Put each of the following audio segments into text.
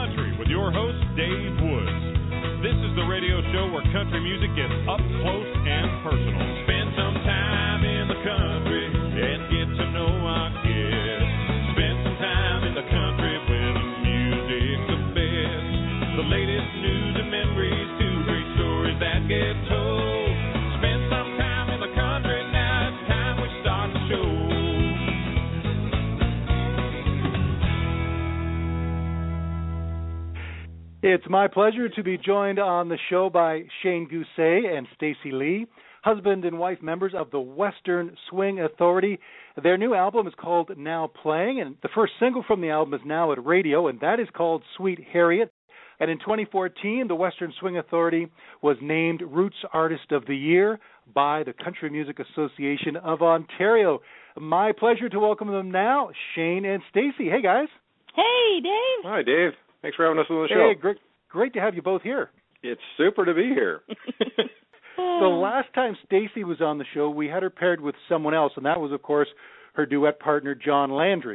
Country with your host, Dave Woods. This is the radio show where country music gets up close and personal. Spend some time in the country and get to know our guests. Spend some time in the country when the music's the best. The latest news and memories, two great stories that get told. Spend some time in the country, now it's time we start the show. It's my pleasure to be joined on the show by Shane Gousset and Stacey Lee, husband and wife members of the Western Swing Authority. Their new album is called Now Playing, and the first single from the album is now at radio, and that is called Sweet Harriet. And in 2014, the Western Swing Authority was named Roots Artist of the Year by the Country Music Association of Ontario. My pleasure to welcome them now, Shane and Stacey. Hey, guys. Hey, Dave. Hi, Dave. Thanks for having us on the show. Hey, great to have you both here. It's super to be here. The last time Stacey was on the show, we had her paired with someone else, and that was, of course, her duet partner, John Landry.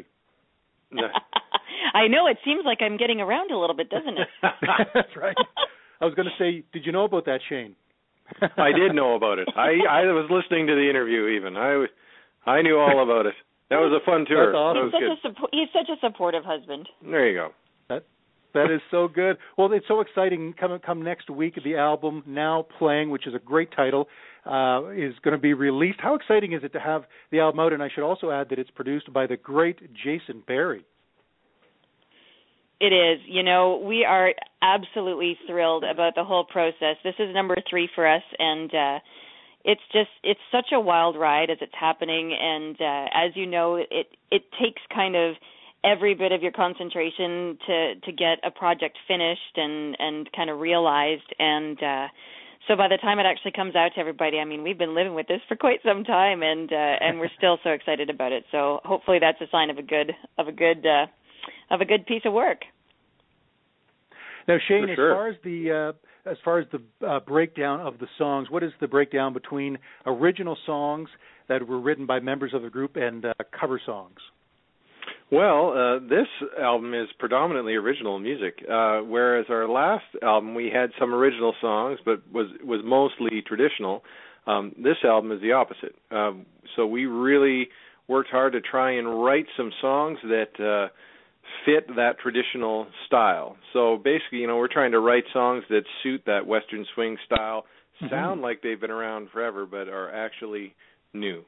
I know. It seems like I'm getting around a little bit, doesn't it? That's right. I was going to say, did you know about that, Shane? I did know about it. I was listening to the interview even. I knew all about it. That was a fun tour. That's awesome. He's such a supportive husband. There you go. That is so good. Well, it's so exciting. Come next week, the album Now Playing, which is a great title, is going to be released. How exciting is it to have the album out? And I should also add that it's produced by the great Jason Barry. It is. You know, we are absolutely thrilled about the whole process. This is number 3 for us, and it's such a wild ride as it's happening. And as you know, it takes kind of every bit of your concentration to get a project finished and kind of realized. And so by the time it actually comes out to everybody, I mean, we've been living with this for quite some time, and we're still so excited about it. So hopefully that's a sign of a good piece of work. Now, Shane, sure. as far as the breakdown of the songs, what is the breakdown between original songs that were written by members of the group and cover songs? Well, this album is predominantly original music, whereas our last album we had some original songs, but was mostly traditional. This album is the opposite. So we really worked hard to try and write some songs that fit that traditional style. So basically, you know, we're trying to write songs that suit that Western swing style, sound like they've been around forever, but are actually new.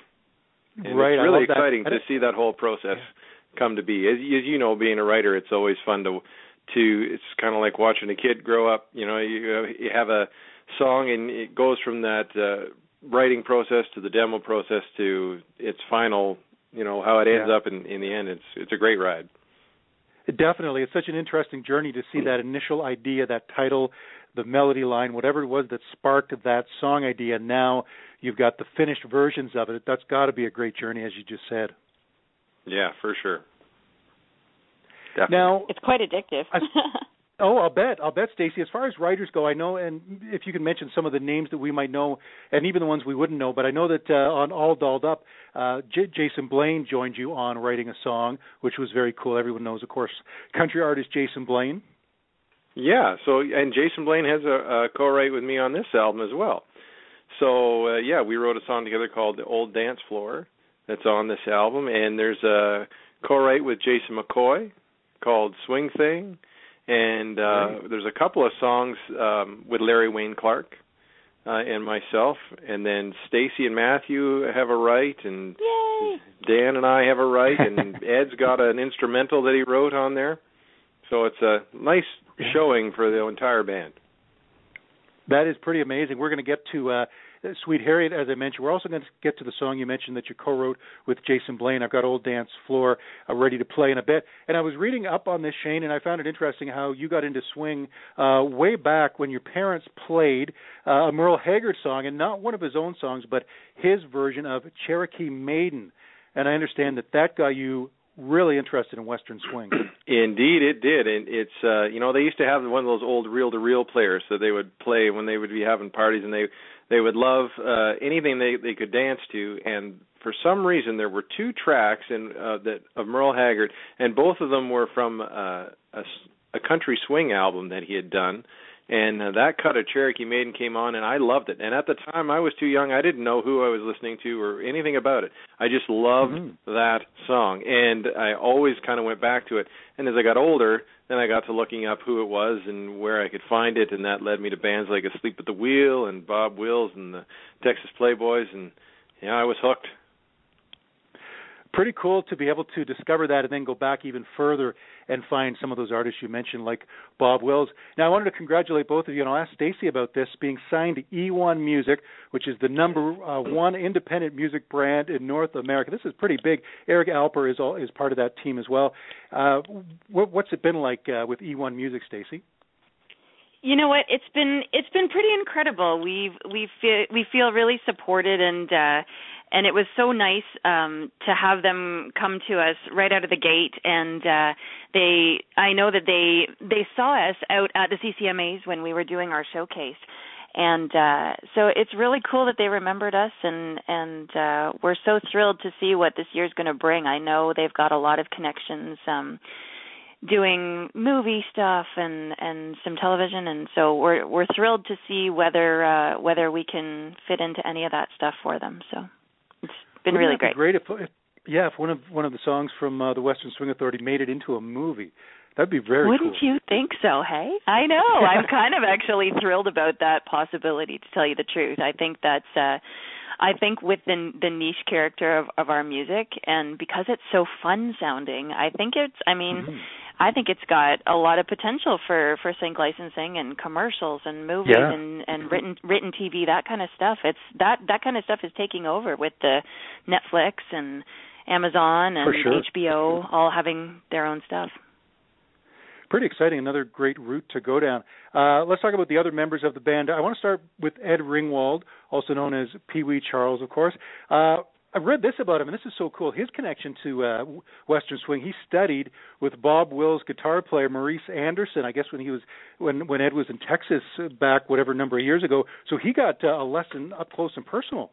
And right, it's really exciting to see that whole process come to be. As you know, being a writer, it's always fun to it's kind of like watching a kid grow up. You know, you have a song and it goes from that writing process to the demo process to its final, you know, how it ends up in the end. It's a great ride. Definitely. It's such an interesting journey to see that initial idea, that title, the melody line, whatever it was that sparked that song idea. Now you've got the finished versions of it. That's got to be a great journey, as you just said. Yeah, for sure. Definitely. Now, it's quite addictive. I'll bet, Stacey. As far as writers go, I know, and if you can mention some of the names that we might know, and even the ones we wouldn't know, but I know that on All Dolled Up, Jason Blaine joined you on writing a song, which was very cool. Everyone knows, of course, country artist Jason Blaine. Yeah, and Jason Blaine has a co-write with me on this album as well. So, we wrote a song together called The Old Dance Floor that's on this album, and there's a co-write with Jason McCoy called Swing Thing, and there's a couple of songs with Larry Wayne Clark and myself, and then Stacey and Matthew have a write, and Yay! Dan and I have a write, and Ed's got an instrumental that he wrote on there. So it's a nice showing for the entire band. That is pretty amazing. We're going to get to Sweet Harriet, as I mentioned. We're also going to get to the song you mentioned that you co-wrote with Jason Blaine. I've got Old Dance Floor ready to play in a bit. And I was reading up on this, Shane, and I found it interesting how you got into swing way back when your parents played a Merle Haggard song, and not one of his own songs, but his version of Cherokee Maiden. And I understand that got you really interested in Western swing. Indeed, it did. And it's, they used to have one of those old reel-to-reel players that they would play when they would be having parties, and they would love anything they could dance to. And for some reason, there were 2 tracks of Merle Haggard, and both of them were from a a country swing album that he had done. And that cut of Cherokee Maiden came on, and I loved it. And at the time, I was too young. I didn't know who I was listening to or anything about it. I just loved that song, and I always kind of went back to it. And as I got older, then I got to looking up who it was and where I could find it, and that led me to bands like Asleep at the Wheel and Bob Wills and the Texas Playboys, and I was hooked. Pretty cool to be able to discover that and then go back even further and find some of those artists you mentioned, like Bob Wills. Now, I wanted to congratulate both of you, and I'll ask Stacey about this, being signed to E1 Music, which is the number one independent music brand in North America. This is pretty big. Eric Alper is part of that team as well. What's it been like with E1 Music, Stacey? You know what? It's been pretty incredible. We feel really supported, and it was so nice to have them come to us right out of the gate. And I know that they saw us out at the CCMAs when we were doing our showcase, and so it's really cool that they remembered us. And we're so thrilled to see what this year's going to bring. I know they've got a lot of connections. Doing movie stuff and some television, and so we're thrilled to see whether we can fit into any of that stuff for them. So it's been really great. Great if one of the songs from the Western Swing Authority made it into a movie. That'd be very Wouldn't cool. you think so, hey? I know. I'm kind of actually thrilled about that possibility, to tell you the truth. I think that's I think with the niche character of our music, and because it's so fun sounding, I think it's got a lot of potential for sync licensing and commercials and movies and written TV, that kind of stuff. It's that kind of stuff is taking over with the Netflix and Amazon and HBO all having their own stuff. Pretty exciting, another great route to go down. Let's talk about the other members of the band. I want to start with Ed Ringwald, also known as Pee Wee Charles, of course. I've read this about him, and this is so cool. His connection to Western Swing, he studied with Bob Wills' guitar player Maurice Anderson, I guess when Ed was in Texas back whatever number of years ago. So he got a lesson up close and personal.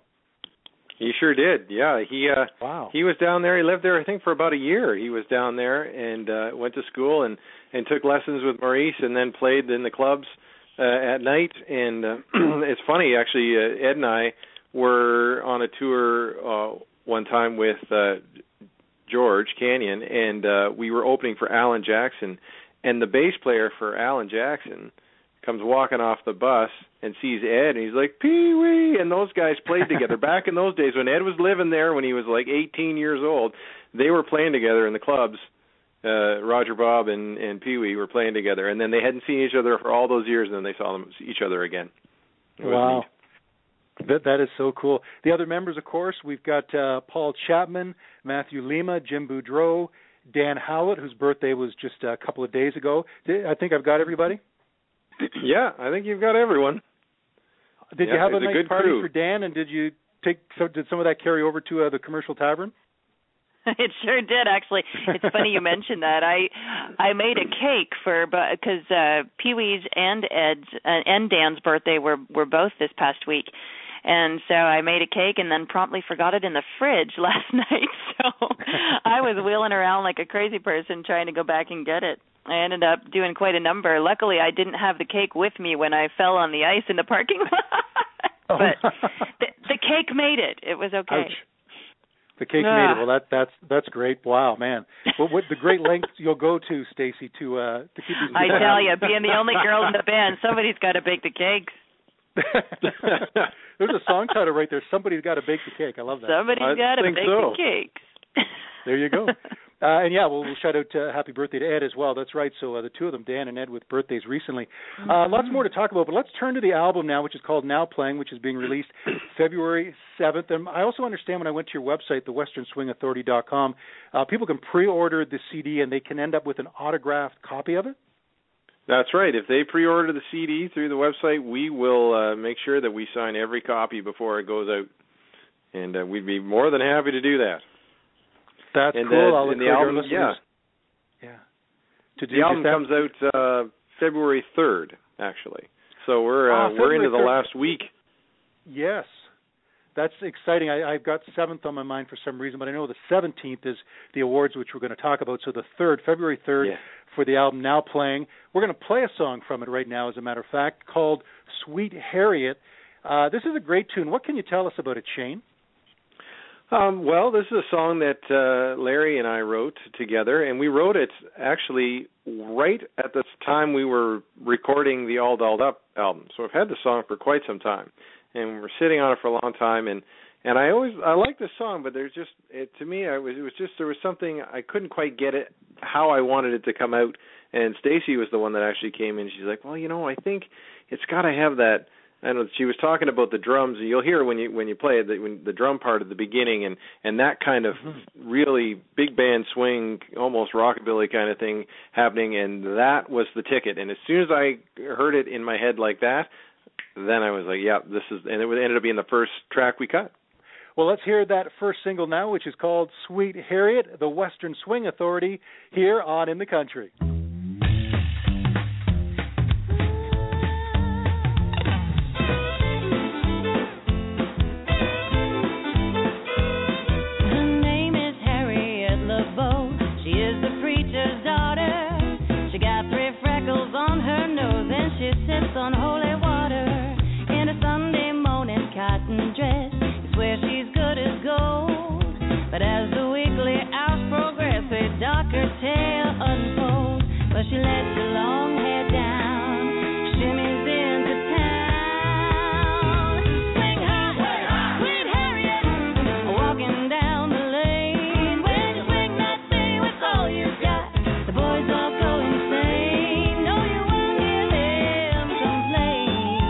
He sure did. Yeah, he was down there. He lived there, I think, for about a year. He was down there and went to school and took lessons with Maurice, and then played in the clubs at night. And it's funny, actually. Ed and I were on a tour one time with George Canyon, and we were opening for Alan Jackson. And the bass player for Alan Jackson comes walking off the bus and sees Ed, and he's like, Pee Wee! And those guys played together. Back in those days when Ed was living there, when he was like 18 years old, they were playing together in the clubs. Roger Bob and Pee Wee were playing together, and then they hadn't seen each other for all those years, and then they saw each other again. Wow. That is so cool. The other members, of course, we've got Paul Chapman, Matthew Lima, Jim Boudreau, Dan Howlett, whose birthday was just a couple of days ago. I think I've got everybody. Yeah, I think you've got everyone. Did you have a nice party for Dan, and did some of that carry over to the Commercial Tavern? It sure did, actually. It's funny you mentioned that. I made a cake because Pee Wee's and Ed's and Dan's birthday were both this past week. And so I made a cake and then promptly forgot it in the fridge last night. So I was wheeling around like a crazy person trying to go back and get it. I ended up doing quite a number. Luckily, I didn't have the cake with me when I fell on the ice in the parking lot. But the cake made it. It was okay. Ouch. The cake made it. Well, that's great. Wow, man. What the great lengths you'll go to, Stacey, to keep these. I tell you, being the only girl in the band, somebody's got to bake the cakes. There's a song title right there. Somebody's got to bake the cake. I love that. Somebody's got to bake the cakes. There you go. And we'll shout out happy birthday to Ed as well. That's right. So the two of them, Dan and Ed, with birthdays recently. Lots more to talk about, but let's turn to the album now, which is called Now Playing, which is being released February 7th. And I also understand when I went to your website, thewesternswingauthority.com, people can pre-order the CD and they can end up with an autographed copy of it? That's right. If they pre-order the CD through the website, we will make sure that we sign every copy before it goes out. And we'd be more than happy to do that. That's cool. I'll the album, the album comes out February 3rd, actually. So we're into the last week. Yes. That's exciting. I've got 7th on my mind for some reason, but I know the 17th is the awards, which we're going to talk about. So the 3rd, February 3rd, for the album Now Playing. We're going to play a song from it right now, as a matter of fact, called Sweet Harriet. This is a great tune. What can you tell us about it, Shane? Well, this is a song that Larry and I wrote together, and we wrote it actually right at the time we were recording the All Dolled Up album. So I've had the song for quite some time, and we were sitting on it for a long time. And I like this song, but there's just to me there was something I couldn't quite get it how I wanted it to come out. And Stacy was the one that actually came in. She's like, well, I think it's got to have that. I know she was talking about the drums, and you'll hear when you play it, when the drum part at the beginning, and that kind of really big band swing, almost rockabilly kind of thing happening, and that was the ticket. And as soon as I heard it in my head like that, then I was like, yeah, this is, and it ended up being the first track we cut. Well, let's hear that first single now, which is called Sweet Harriet, the Western Swing Authority, here on In the Country. On holy water in a Sunday morning cotton dress is where she's good as gold. But as the weekly hours progress, a darker tale unfolds. But she lets her long hair down, shimmies into town. Swing high, sweet Harriet, walking down the lane. When you swing that thing with all you got, the boys all go insane. No, you won't hear them complain.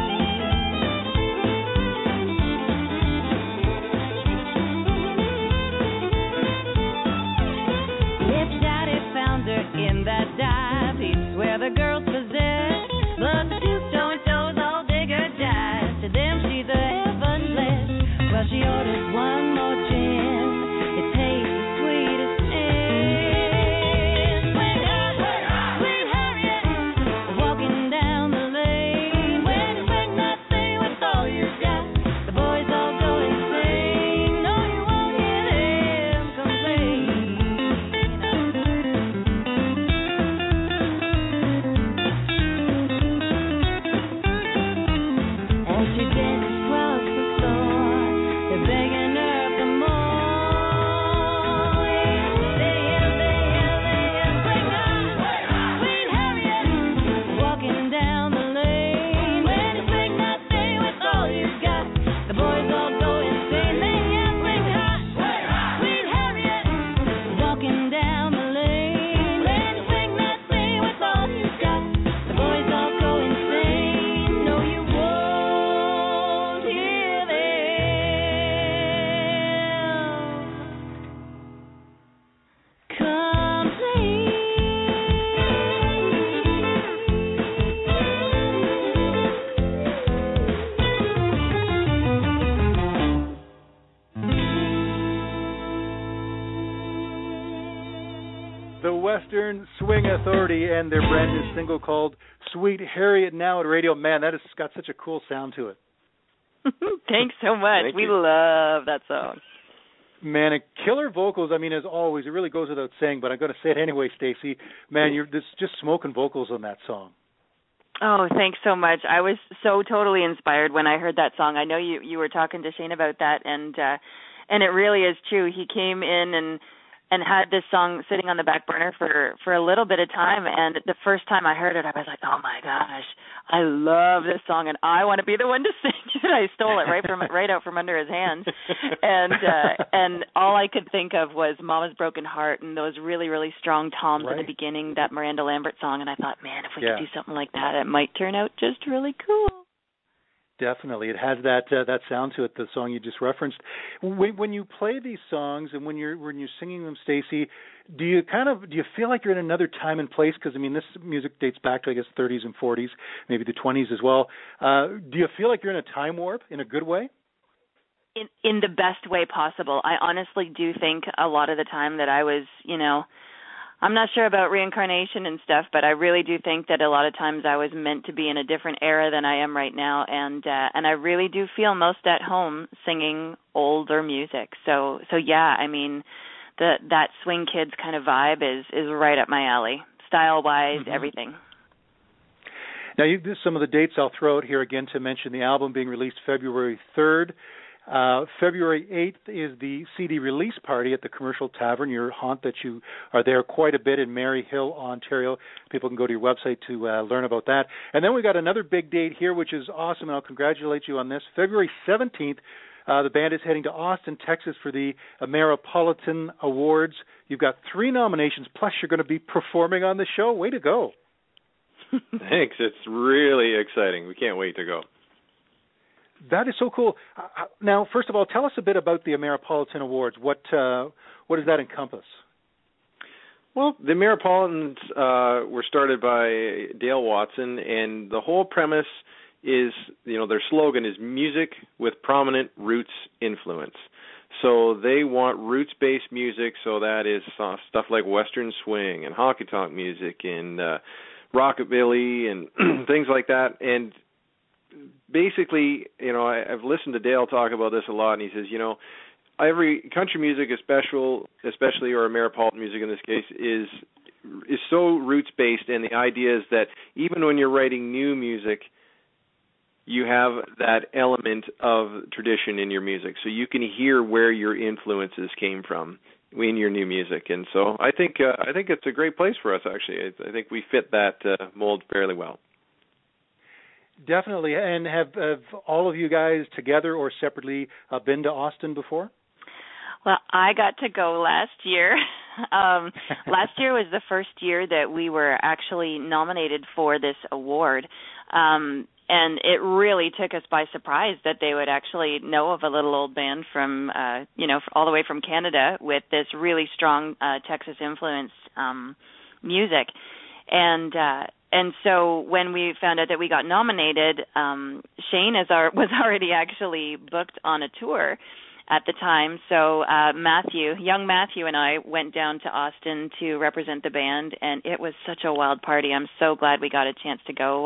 If Daddy found her in that dive, he'd swear the girl's possessed. But the two-stone toes all dig her jive. To them she's a heaven blessed. Well, she orders one more gin. It tastes the sweetest sin. Swing high, sweet Harriet, walking down the lane. When you swing that thing with all you got, the boys all go insane. No, you won't hear them complain. As she dances across the floor, they're begging her for more. They yell, swing high, sweet Harriet, walking down the lane. When you swing that thing with all you got, the boys all go insane. They yell, swing high, sweet Harriet, walking down the lane. When you swing that thing with all you got, the boys all go insane. No, you won't hear them The Western Swing Authority and their brand new single called Sweet Harriet, now at radio. Man, that has got such a cool sound to it. Thanks so much. Thank We you. love that song. Man, and killer vocals. I mean, as always, it really goes without saying, but I'm going to say it anyway, Stacy. Man, you're just smoking vocals on that song. Oh, thanks so much. I was so totally inspired when I heard that song. I know you were talking to Shane about that, and it really is true. He came in and had this song sitting on the back burner for a little bit of time, and the first time I heard it, I was like, oh my gosh, I love this song, and I want to be the one to sing it. I stole it right out from under his hands, and all I could think of was Mama's Broken Heart and those really, really strong toms at the beginning, that Miranda Lambert song, and I thought, man, if we could do something like that, it might turn out just really cool. Definitely, it has that sound to it. The song you just referenced. When you play these songs and when you're singing them, Stacy, do you feel like you're in another time and place? Because I mean, this music dates back to, I guess, 30s and 40s, maybe the 20s as well. Do you feel like you're in a time warp in a good way? In the best way possible. I honestly do think a lot of the time that I was, I'm not sure about reincarnation and stuff, but I really do think that a lot of times I was meant to be in a different era than I am right now, and I really do feel most at home singing older music. So yeah, I mean, that Swing Kids kind of vibe is right up my alley, style-wise, everything. Now, some of the dates I'll throw out here again to mention the album being released February 3rd. February 8th is the CD release party at the Commercial Tavern, your haunt that you are there quite a bit in Maryhill, Ontario. People can go to your website to learn about that. And then we got another big date here, which is awesome, and I'll congratulate you on this. February 17th, the band is heading to Austin, Texas for the Ameripolitan Awards. You've got 3 nominations, plus you're going to be performing on the show. Way to go. Thanks. It's really exciting. We can't wait to go. That is so cool. Now, first of all, tell us a bit about the Ameripolitan Awards. What does that encompass? Well, the Ameripolitans were started by Dale Watson, and the whole premise is, their slogan is music with prominent roots influence. So they want roots-based music, so that is stuff like Western swing and honky-tonk music and rockabilly and things like that. And basically, I've listened to Dale talk about this a lot, and he says, every country music, especially or Ameripolitan music in this case, is so roots-based, and the idea is that even when you're writing new music, you have that element of tradition in your music, so you can hear where your influences came from in your new music. And so I think it's a great place for us, actually. I think we fit that mold fairly well. Definitely. And have all of you guys together or separately been to Austin before? Well, I got to go last year. Last year was the first year that we were actually nominated for this award. And it really took us by surprise that they would actually know of a little old band from, all the way from Canada with this really strong Texas influenced music. And so when we found out that we got nominated, Shane was already actually booked on a tour at the time. So young Matthew and I went down to Austin to represent the band, and it was such a wild party. I'm so glad we got a chance to go.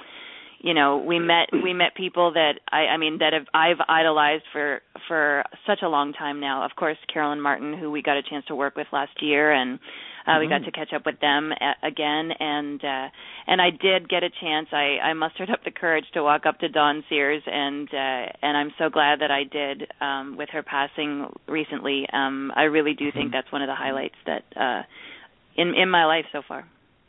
We met people that I've idolized for such a long time now. Of course, Carolyn Martin, who we got a chance to work with last year, and we got to catch up with them again. And I did get a chance. I mustered up the courage to walk up to Dawn Sears, and I'm so glad that I did with her passing recently. I really do think that's one of the highlights that in my life so far.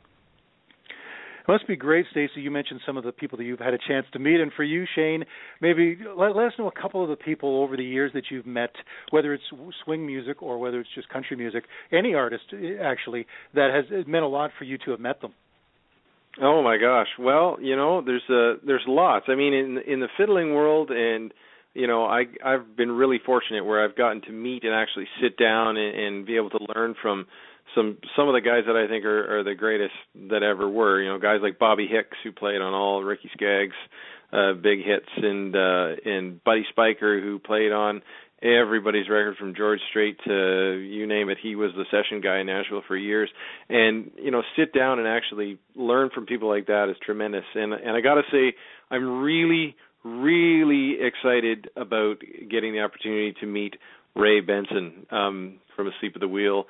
It must be great, Stacey. You mentioned some of the people that you've had a chance to meet. And for you, Shane, maybe let us know a couple of the people over the years that you've met, whether it's swing music or whether it's just country music, any artist, actually, that has meant a lot for you to have met them. Oh, my gosh. Well, there's lots. I mean, in the fiddling world, and, I've been really fortunate where I've gotten to meet and actually sit down and be able to learn from some of the guys that I think are the greatest that ever were. Guys like Bobby Hicks, who played on all Ricky Skaggs' big hits, and Buddy Spiker, who played on everybody's record from George Strait to you name it. He was the session guy in Nashville for years. And, sit down and actually learn from people like that is tremendous. And I got to say, I'm really, really excited about getting the opportunity to meet Ray Benson from Asleep at the Wheel.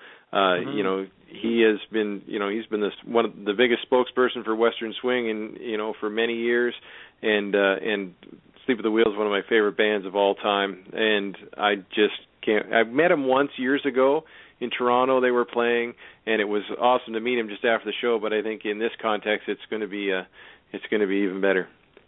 He has been, he's been one of the biggest spokesperson for Western swing, and for many years. And Asleep at the Wheel is one of my favorite bands of all time. And I just can't. I met him once years ago in Toronto. They were playing, and it was awesome to meet him just after the show. But I think in this context, it's going to be even better.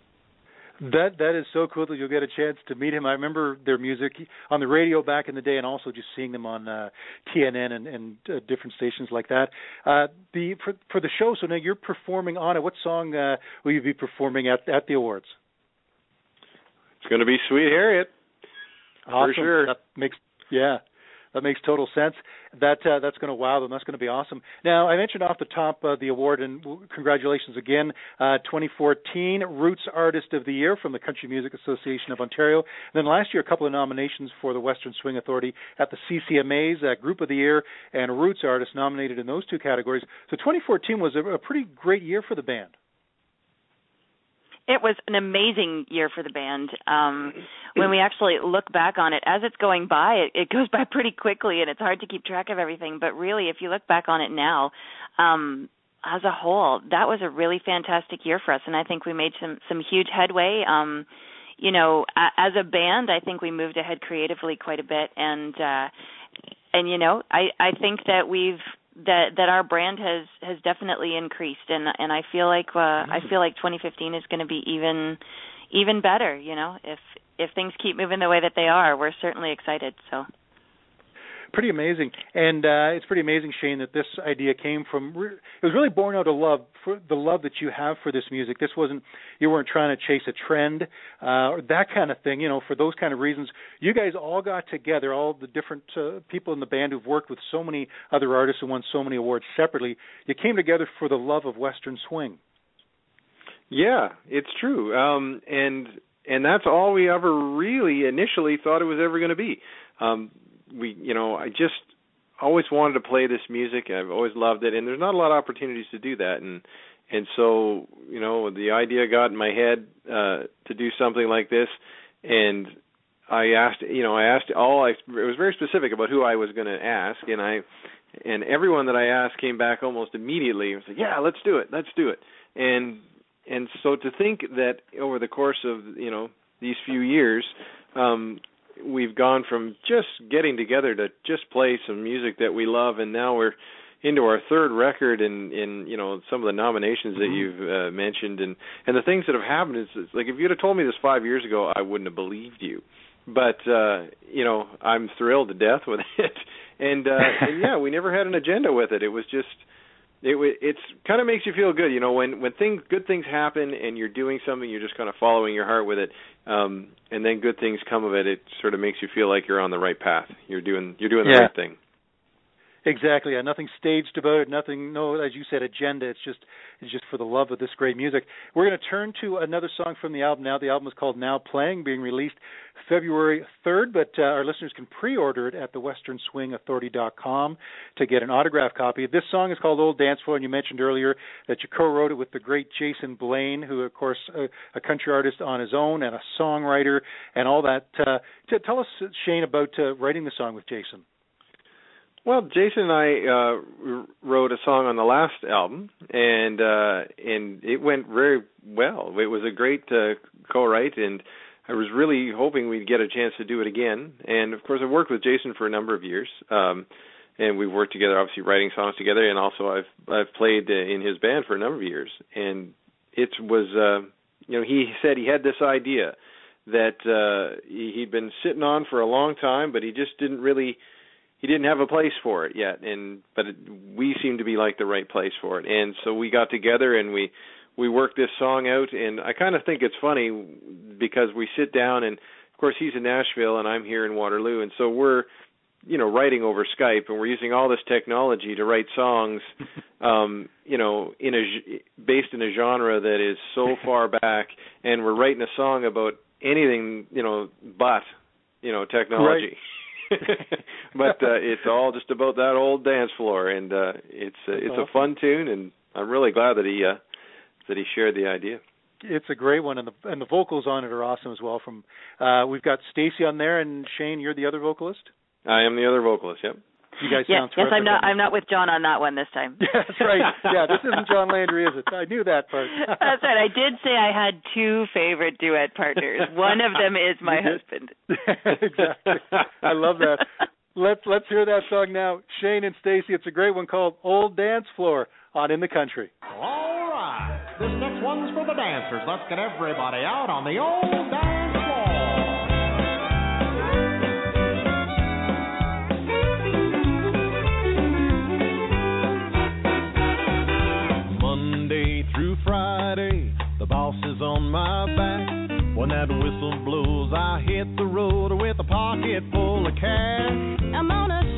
That is so cool that you'll get a chance to meet him. I remember their music on the radio back in the day, and also just seeing them on TNN and different stations like that. For the show, so now you're performing on it. What song will you be performing at the awards? It's going to be Sweet Harriet. Awesome. For sure. That That makes total sense. That's going to wow them. That's going to be awesome. Now, I mentioned off the top the award, and congratulations again, 2014 Roots Artist of the Year from the Country Music Association of Ontario. And then last year, a couple of nominations for the Western Swing Authority at the CCMAs, Group of the Year and Roots Artist nominated in those two categories. So 2014 was a pretty great year for the band. It was an amazing year for the band. When we actually look back on it, as it's going by, it goes by pretty quickly, and it's hard to keep track of everything. But really, if you look back on it now, as a whole, that was a really fantastic year for us, and I think we made some huge headway. You know, as a band, I think we moved ahead creatively quite a bit, and you know, I think that that our brand has definitely increased, and I feel like 2015 is going to be even better. You know, if things keep moving the way that they are, we're certainly excited. So. Pretty amazing, and it's pretty amazing, Shane, that this idea came from. It was really born out of love, for the love that you have for this music. You weren't trying to chase a trend or that kind of thing. You know, for those kind of reasons, you guys all got together, all the different people in the band who've worked with so many other artists and won so many awards separately. You came together for the love of Western swing. Yeah, it's true, and that's all we ever really initially thought it was ever going to be. I just always wanted to play this music. I've always loved it, and there's not a lot of opportunities to do that. And so, you know, the idea got in my head to do something like this, and it was very specific about who I was going to ask, and everyone that I asked came back almost immediately and said, "Yeah, let's do it. And so to think that over the course of, you know, these few years, we've gone from just getting together to just play some music that we love, and now we're into our third record in you know, some of the nominations that you've mentioned, and the things that have happened is like, if you'd have told me this 5 years ago, I wouldn't have believed you. But you know, I'm thrilled to death with it, and yeah, we never had an agenda with it. It was just. It's kind of makes you feel good, you know, when good things happen and you're doing something, you're just kind of following your heart with it, and then good things come of it. It sort of makes you feel like you're on the right path. You're doing the right thing. Exactly. Yeah, nothing staged about it. No, as you said, agenda. It's just for the love of this great music. We're going to turn to another song from the album now. The album is called Now Playing, being released February 3rd, but our listeners can pre-order it at the westernswingauthority.com to get an autographed copy. This song is called Old Dance Floor, and you mentioned earlier that you co-wrote it with the great Jason Blaine, who, of course, a country artist on his own and a songwriter and all that. Tell us, Shane, about writing the song with Jason. Well, Jason and I wrote a song on the last album, and it went very well. It was a great co-write, and I was really hoping we'd get a chance to do it again. And, of course, I've worked with Jason for a number of years, and we've worked together, obviously, writing songs together, and also I've played in his band for a number of years. And it was, you know, he said he had this idea that he'd been sitting on for a long time, but he just didn't have a place for it yet, but we seemed to be like the right place for it. And so we got together and we worked this song out, and I kind of think it's funny because we sit down, and of course he's in Nashville and I'm here in Waterloo, and so we're, you know, writing over Skype, and we're using all this technology to write songs, you know, based in a genre that is so far back, and we're writing a song about anything, you know, but, you know, technology. Right. But it's all just about that old dance floor, and it's a fun tune, and I'm really glad that he shared the idea. It's a great one, and the vocals on it are awesome as well. From we've got Stacy on there, and Shane, you're the other vocalist. I am the other vocalist. Yep. You guys sound terrific. Yes, I'm not with John on that one this time. That's right. Yeah, this isn't John Landry, is it? I knew that part. That's right. I did say I had two favorite duet partners. One of them is my husband. Exactly. I love that. Let's hear that song now. Shane and Stacy, it's a great one called Old Dance Floor on In the Country. All right. This next one's for the dancers. Let's get everybody out on the old dance floor. Friday, the boss is on my back. When that whistle blows, I hit the road with a pocket full of cash. I'm on a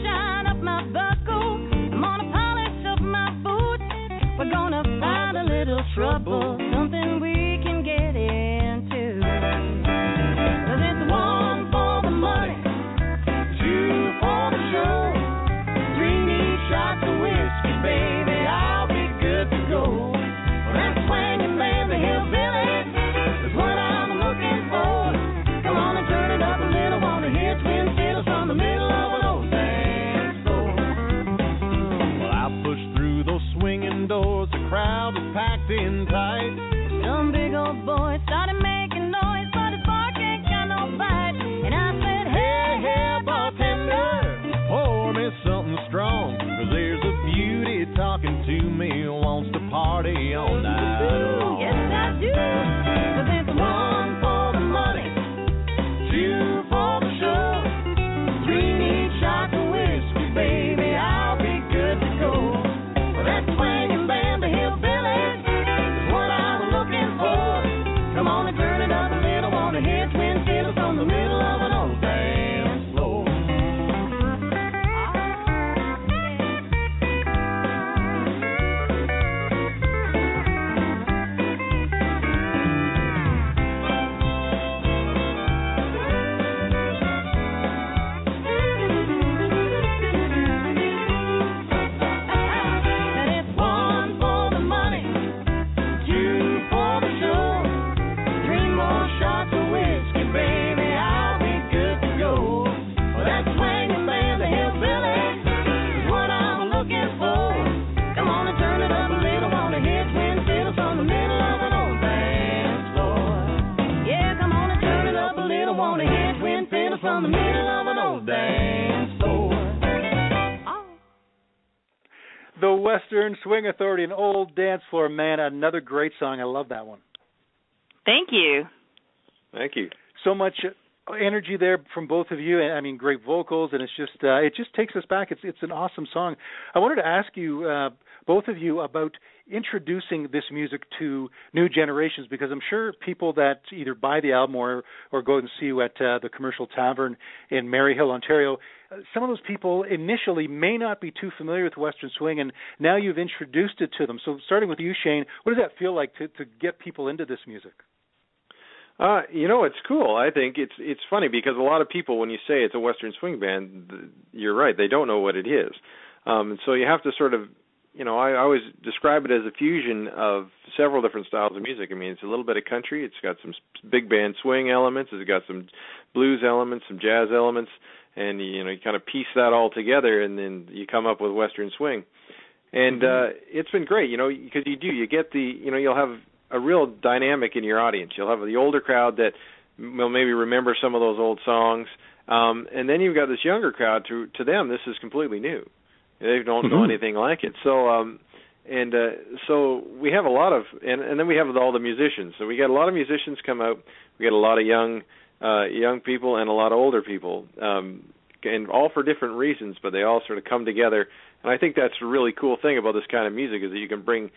The Western Swing Authority, an old dance floor, man. Another great song. I love that one. Thank you. Thank you. So much energy there from both of you. I mean, great vocals, and it's just it just takes us back. It's an awesome song. I wanted to ask you, both of you, about introducing this music to new generations, because I'm sure people that either buy the album or go and see you at the Commercial Tavern in Maryhill, Ontario, some of those people initially may not be too familiar with Western Swing, and now you've introduced it to them. So starting with you, Shane, what does that feel like to get people into this music? It's cool. I think it's funny because a lot of people, when you say it's a Western Swing band, you're right, they don't know what it is. And so you have to sort of, I always describe it as a fusion of several different styles of music. I mean, it's a little bit of country. It's got some big band swing elements. It's got some blues elements, some jazz elements, and you kind of piece that all together, and then you come up with Western Swing. And it's been great, because you get you'll have a real dynamic in your audience. You'll have the older crowd that will maybe remember some of those old songs, and then you've got this younger crowd. To them, this is completely new. They don't know anything like it. So, so we have a lot of, and then we have all the musicians. So we got a lot of musicians come out. We got a lot of young people and a lot of older people, and all for different reasons, but they all sort of come together. And I think that's a really cool thing about this kind of music is that you can bring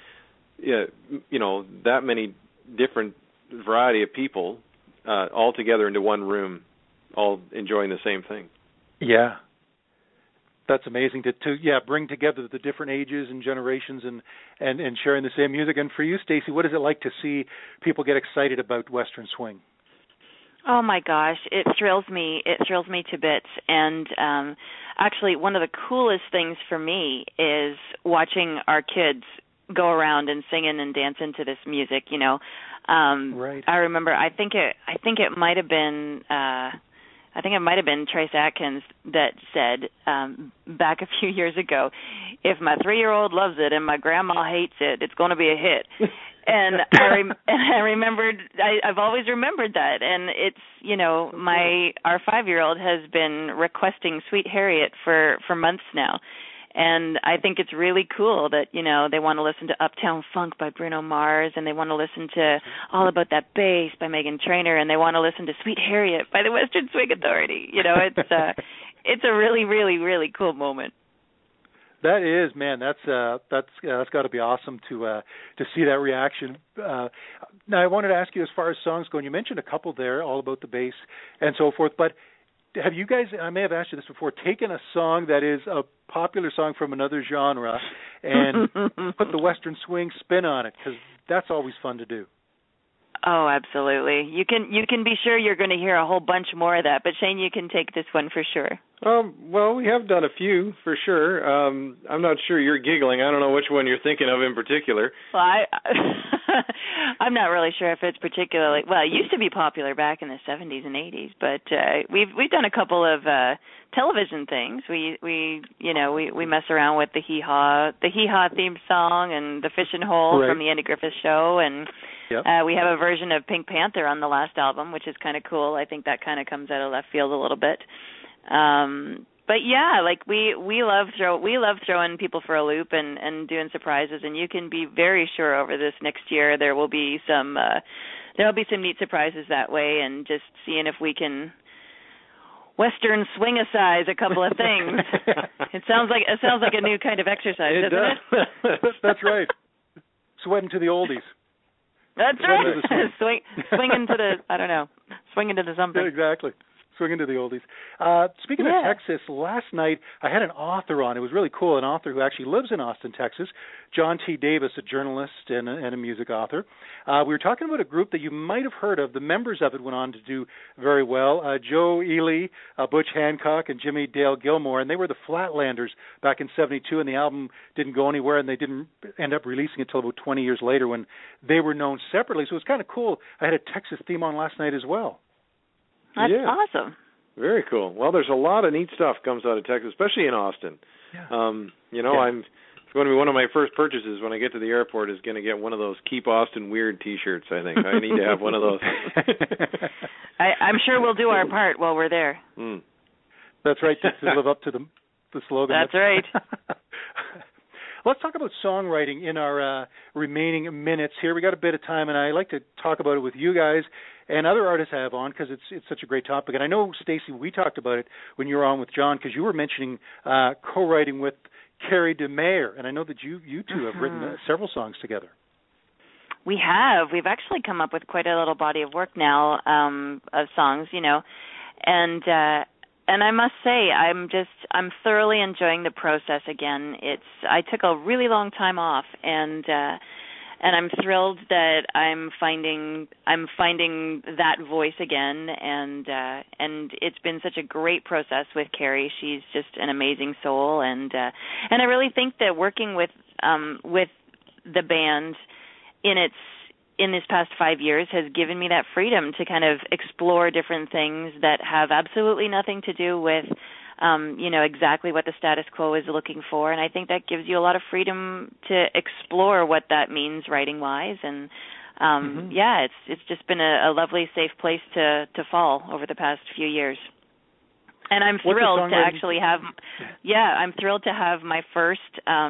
that many different variety of people all together into one room, all enjoying the same thing. Yeah, that's amazing to bring together the different ages and generations and sharing the same music. And for you, Stacey, what is it like to see people get excited about Western Swing? Oh my gosh, it thrills me. It thrills me to bits. And actually, one of the coolest things for me is watching our kids go around and singing and dancing to this music. Right. I remember. I think it might have been. It might have been Trace Atkins that said back a few years ago, "If my 3-year-old loves it and my grandma hates it, it's going to be a hit." And I remembered. I've always remembered that, and it's our 5-year-old has been requesting Sweet Harriet for months now. And I think it's really cool that, they want to listen to Uptown Funk by Bruno Mars, and they want to listen to All About That Bass by Meghan Trainor, and they want to listen to Sweet Harriet by the Western Swing Authority. It's a really, really, really cool moment. That is, man. That's got to be awesome to see that reaction. Now, I wanted to ask you, as far as songs go, and you mentioned a couple there, All About the Bass and so forth, but have you guys, I may have asked you this before, taken a song that is a popular song from another genre and put the Western Swing spin on it? Because that's always fun to do. Oh, absolutely. You can be sure you're going to hear a whole bunch more of that. But Shane, you can take this one for sure. Well, we have done a few for sure. I'm not sure you're giggling. I don't know which one you're thinking of in particular. Well, I'm not really sure if it's particularly well. It used to be popular back in the 70s and 80s, but we've done a couple of television things. We mess around with the Hee Haw theme song and the Fish and Hole from the Andy Griffith Show, and we have a version of Pink Panther on the last album, which is kind of cool. I think that kind of comes out of left field a little bit. But yeah, like we love throwing people for a loop and doing surprises, and you can be very sure over this next year there will be some neat surprises that way, and just seeing if we can Western swing-a-size a couple of things. It sounds like a new kind of exercise, doesn't it? That's right. Sweating to the oldies. That's right. Swinging to the something. Exactly. Swinging to the oldies. Speaking of Texas, last night I had an author on. It was really cool, an author who actually lives in Austin, Texas, John T. Davis, a journalist and a music author. We were talking about a group that you might have heard of. The members of it went on to do very well. Joe Ely, Butch Hancock, and Jimmy Dale Gilmore, and they were the Flatlanders back in '72, and the album didn't go anywhere, and they didn't end up releasing it until about 20 years later when they were known separately. So it was kind of cool. I had a Texas theme on last night as well. That's awesome. Very cool. Well, there's a lot of neat stuff comes out of Texas, especially in Austin. Yeah. It's going to be one of my first purchases when I get to the airport is going to get one of those Keep Austin Weird T-shirts, I think. I need to have one of those. I'm sure we'll do our part while we're there. That's right, to live up to the slogan. That's right. Let's talk about songwriting in our remaining minutes here. We got a bit of time, and I like to talk about it with you guys and other artists I have on because it's such a great topic. And I know, Stacey, we talked about it when you were on with John because you were mentioning co-writing with Carrie DeMeyer, and I know that you two have written several songs together. We have. We've actually come up with quite a little body of work now of songs, and I must say I'm thoroughly enjoying the process again. I took a really long time off, and I'm thrilled that I'm finding that voice again, and it's been such a great process with Carrie. She's just an amazing soul, and I really think that working with the band in this past 5 years has given me that freedom to kind of explore different things that have absolutely nothing to do with, exactly what the status quo is looking for. And I think that gives you a lot of freedom to explore what that means writing-wise. And, it's just been a lovely, safe place to fall over the past few years. And I'm thrilled to actually have, I'm thrilled to have my first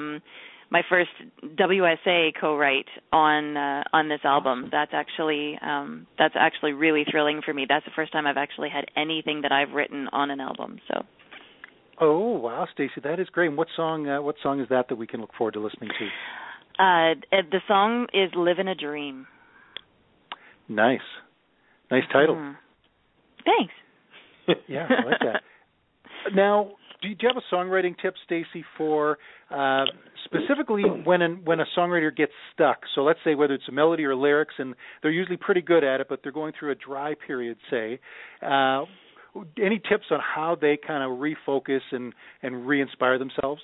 WSA co-write on this album. That's actually really thrilling for me. That's the first time I've actually had anything that I've written on an album. So. Oh wow, Stacey, that is great. And what song is that we can look forward to listening to? The song is "Livin' a Dream." Nice title. Thanks. Yeah, I like that. Now, do you have a songwriting tip, Stacey, for specifically when a songwriter gets stuck? So let's say whether it's a melody or lyrics, and they're usually pretty good at it, but they're going through a dry period, say. Any tips on how they kind of refocus and re-inspire themselves?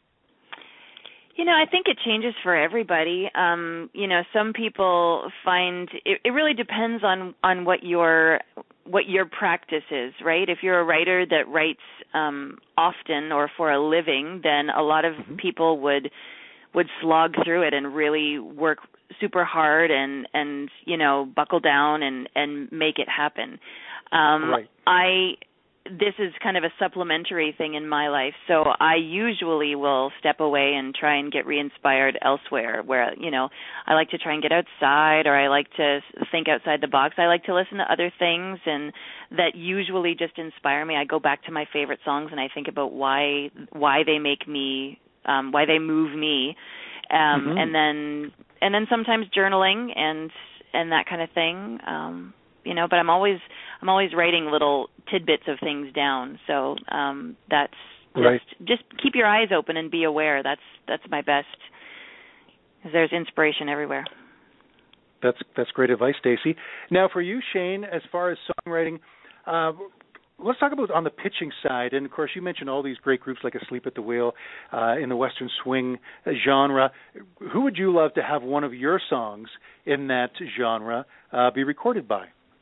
I think it changes for everybody. Some people find it really depends on what your practice is, right? If you're a writer that writes often or for a living, then a lot of people would slog through it and really work super hard and buckle down and make it happen. Right. This is kind of a supplementary thing in my life, so I usually will step away and try and get re-inspired elsewhere, where, I like to try and get outside, or I like to think outside the box. I like to listen to other things, and that usually just inspire me. I go back to my favorite songs, and I think about why they make me, why they move me, and then sometimes journaling and that kind of thing. But I'm always writing little tidbits of things down. So that's just keep your eyes open and be aware. That's my best, because there's inspiration everywhere. That's great advice, Stacey. Now for you, Shane, as far as songwriting, let's talk about on the pitching side. And of course, you mentioned all these great groups like Asleep at the Wheel in the Western swing genre. Who would you love to have one of your songs in that genre be recorded by?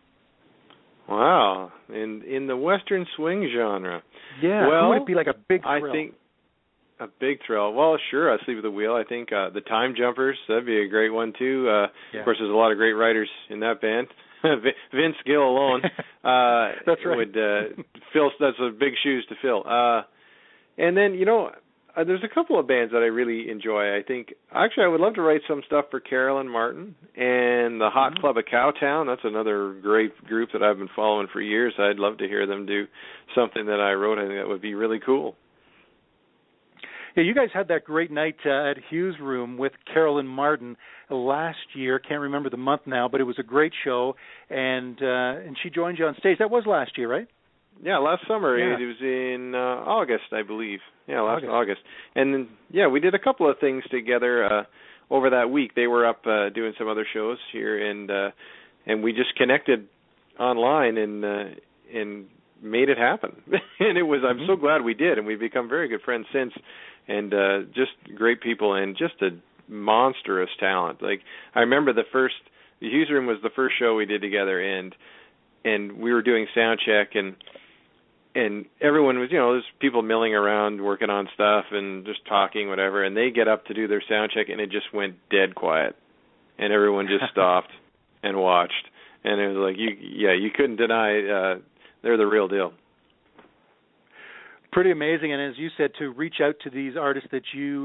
Wow, in the Western swing genre. Yeah, well, who would it be like a big thrill? I think a big thrill. Well, sure, Asleep at the Wheel. I think the Time Jumpers, that'd be a great one too. Of course, there's a lot of great writers in that band. Vince Gill alone that's right. would fill. That's a big shoes to fill. And then there's a couple of bands that I really enjoy. I think actually I would love to write some stuff for Carolyn Martin and the Hot Club of Cowtown. That's another great group that I've been following for years. I'd love to hear them do something that I wrote. I think that would be really cool. Yeah, you guys had that great night at Hughes Room with Carolyn Martin last year. Can't remember the month now, but it was a great show, and she joined you on stage. That was last year, right? Yeah, last summer. Yeah. It was in August, I believe. Yeah, last August. And then, we did a couple of things together over that week. They were up doing some other shows here, and we just connected online and made it happen. And I'm so glad we did, and we've become very good friends since. And just great people and just a monstrous talent. Like, I remember the Hughes Room was the first show we did together, and we were doing sound check, and everyone was, there's people milling around working on stuff and just talking, whatever, and they get up to do their sound check, and it just went dead quiet, and everyone just stopped and watched, and it was like, you couldn't deny they're the real deal. Pretty amazing, and as you said, to reach out to these artists that you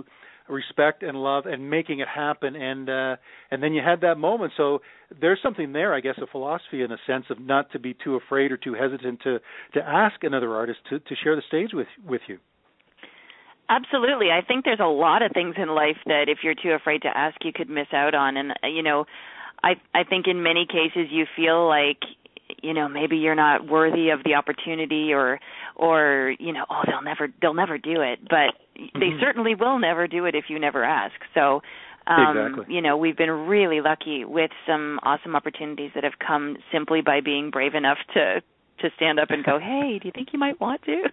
respect and love and making it happen, and then you had that moment. So there's something there, I guess, a philosophy in a sense of not to be too afraid or too hesitant to ask another artist to share the stage with you. Absolutely. I think there's a lot of things in life that if you're too afraid to ask, you could miss out on. And, I think in many cases you feel like, maybe you're not worthy of the opportunity or they'll never do it. But they certainly will never do it if you never ask. So, exactly. We've been really lucky with some awesome opportunities that have come simply by being brave enough to stand up and go, hey, do you think you might want to?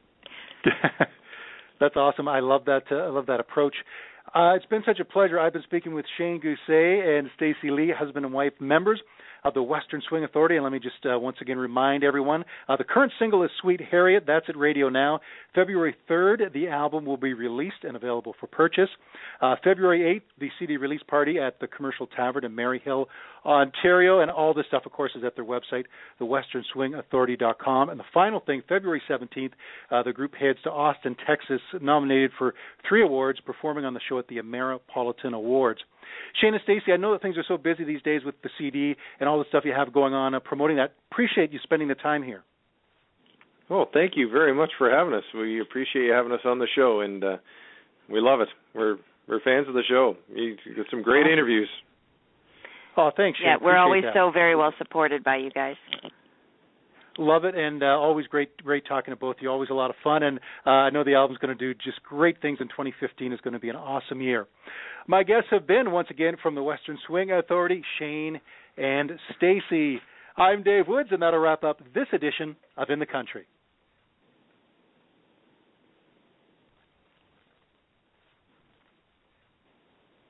That's awesome. I love that. I love that approach. It's been such a pleasure. I've been speaking with Shane Gousset and Stacey Lee, husband and wife, members of the Western Swing Authority. And let me just once again remind everyone, the current single is Sweet Harriet. That's at radio now. February 3rd, the album will be released and available for purchase. February 8th, the CD release party at the Commercial Tavern in Maryhill, Ontario. And all this stuff, of course, is at their website, thewesternswingauthority.com. And the final thing, February 17th, the group heads to Austin, Texas, nominated for 3 awards, performing on the show at the Ameripolitan Awards. Shane and Stacey, I know that things are so busy these days with the CD and all the stuff you have going on, promoting that. Appreciate you spending the time here. Oh, thank you very much for having us. We appreciate you having us on the show, and we love it. We're fans of the show. You get some great interviews. Oh, thanks, Shane. Yeah, we're always that. so very well supported by you guys. Love it, and always great talking to both of you. Always a lot of fun, and I know the album's going to do just great things in 2015. It's going to be an awesome year. My guests have been, once again, from the Western Swing Authority, Shane and Stacey. I'm Dave Woods, and that'll wrap up this edition of In the Country.